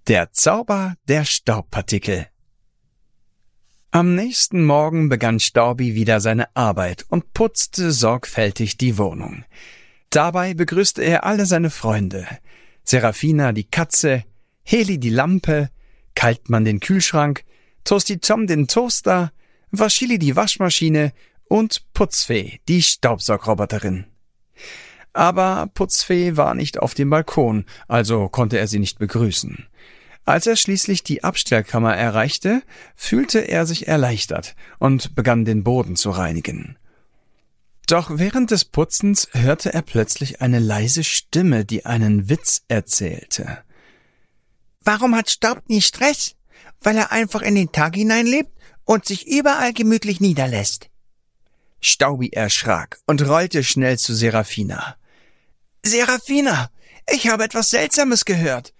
Der Zauber der Staubpartikel. Am nächsten Morgen begann Staubi wieder seine Arbeit und putzte sorgfältig die Wohnung. Dabei begrüßte er alle seine Freunde. Serafina die Katze, Heli die Lampe, Kaltmann den Kühlschrank, Toasty Tom den Toaster, Waschili die Waschmaschine und Putzfee die Staubsaugroboterin. Aber Putzfee war nicht auf dem Balkon, also konnte er sie nicht begrüßen. Als er schließlich die Abstellkammer erreichte, fühlte er sich erleichtert und begann den Boden zu reinigen. Doch während des Putzens hörte er plötzlich eine leise Stimme, die einen Witz erzählte. Warum hat Staub nie Stress? Weil er einfach in den Tag hineinlebt und sich überall gemütlich niederlässt. Staubi erschrak und rollte schnell zu Serafina. Serafina, ich habe etwas Seltsames gehört.